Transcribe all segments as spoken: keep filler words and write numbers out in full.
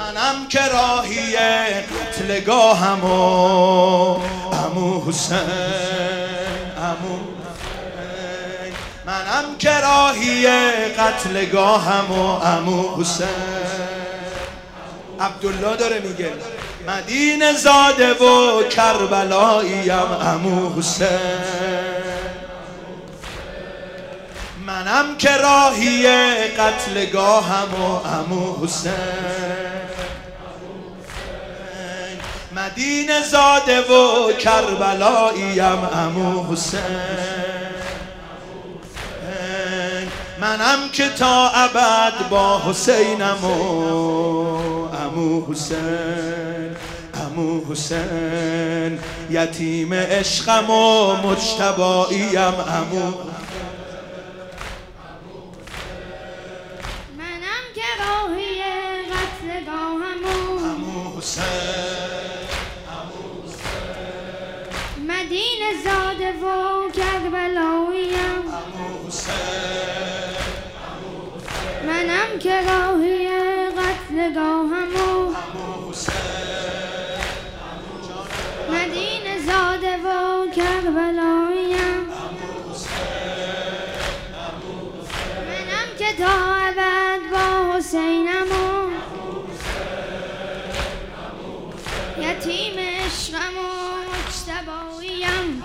منم که راهی قتلگاهم و عمو حسین، عمو حسین. منم که راهی قتلگاهم و عمو حسین. عبدالله داره میگه مدینه زاده و کربلاییم عمو حسین. منم که راهی قتلگاهم و عمو حسین. مدینه زاده و کربلاییم عمو حسین. منم که تا ابد با حسینم و عمو حسین، عمو حسین. یتیم عشقم و مجتباییم عمو. منم که راهی قتلگاهم و عمو حسین، عمو حسین. مدینه زاده و کربلاییم عمو حسین. منم که راهی قتلگاهم و عمو حسین. مدینه زاده و کربلاییم. منم که تا ابد با حسینم و یتیم عشقم و مجتباییم.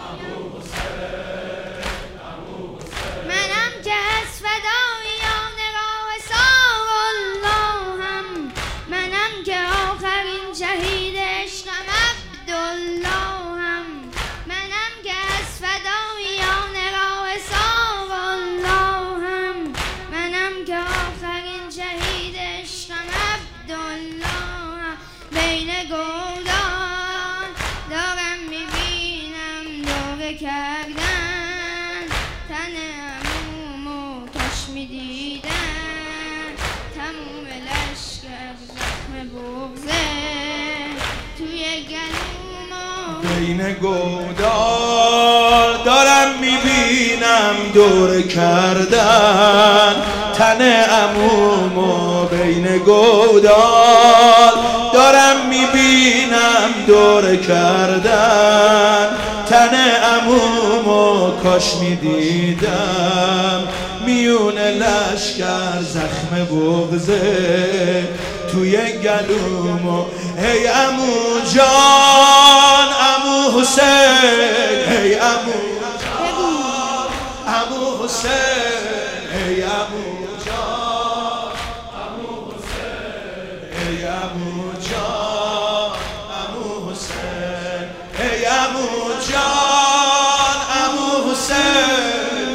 منم که از فدایان راه سار اللهم. منم که آخرین شهید عشقم عبداللهم. منم که از فدایان راه سار اللهم. منم که آخرین شهید عشقم عبداللهم. بین گردان دارم میبینم دوره کردن تن عمومو کاش میدیدن. تموم لشکر زخم بغضه توی گلومو. بین گودال دارم میبینم دور کردن تن عمومو. بین گودال دارم میبینم دور کردن تن عمومو. کاش میدیدم میون لشکر زخم بغضه توی گلومو. هی عمو جان، عمو حسین. هی عمو جان، عمو حسین. هی عمو جان، عمو حسین. هی عمو جان، عمو حسین. هی عمو جان، عمو حسین.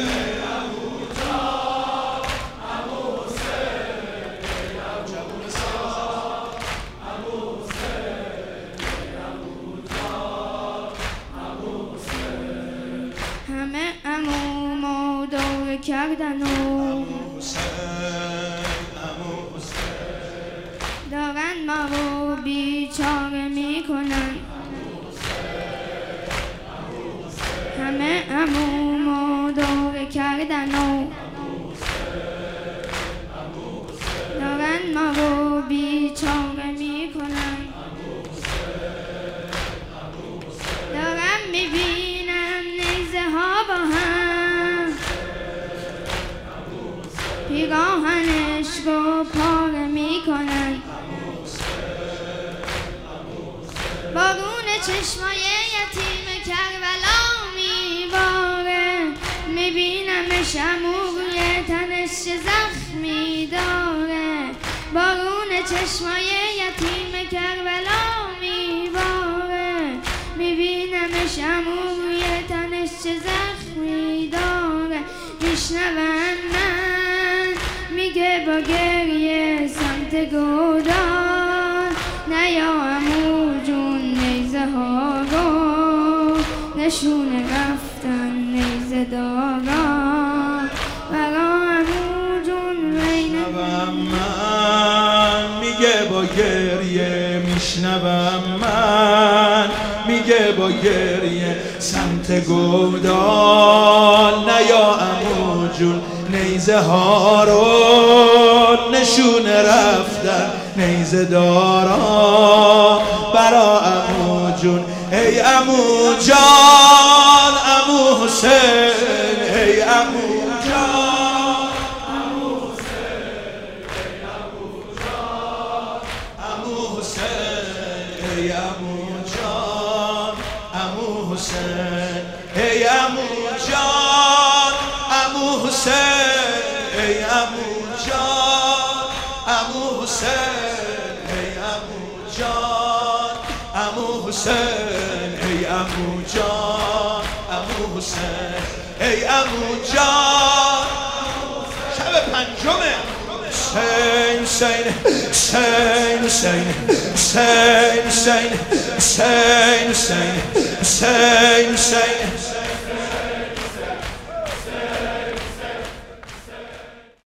همه عمومو دور کردن و عمو حسین، عمو حسین. دارن ما رو بیچاره میکنن. همه عمومو دور کردن و دارن ما رو بیچاره میکنن. دارم میبینم نیزه ها با هم پیراهنش رو پاره میکنن. بارون چشمای یتیم کربلا میباره. میبینمش عمو روی تنش چه زخمی داره. بارون چشمای یتیم کربلا میباره. میبینمش عمو روی تنش چه زخمی داره. میشنوم من میگه با گریه سمت گودال. نیا عمو جون نیزه ها رو نشونه رفتن نیزه دارا. برا عمو جون میشنوم من میگه با گریه. میشنوم من میگه با گریه سمت گودال. نیا عمو جون نیزه ها رو نشونه رفتن نیزه دارا برا عمو جون. ای عمو جان عمو حسین، ای عمو جان عمو حسین، ای عمو جان عمو حسین، ای عمو جان عمو حسین، ای عمو جان عمو حسین، ای عمو جان عمو حسین، ای عمو جان عمو حسین، ای عمو جان عمو حسین، ای عمو جان. شب پنجمه. حسین حسین حسین حسین حسین حسین حسین حسین حسین حسین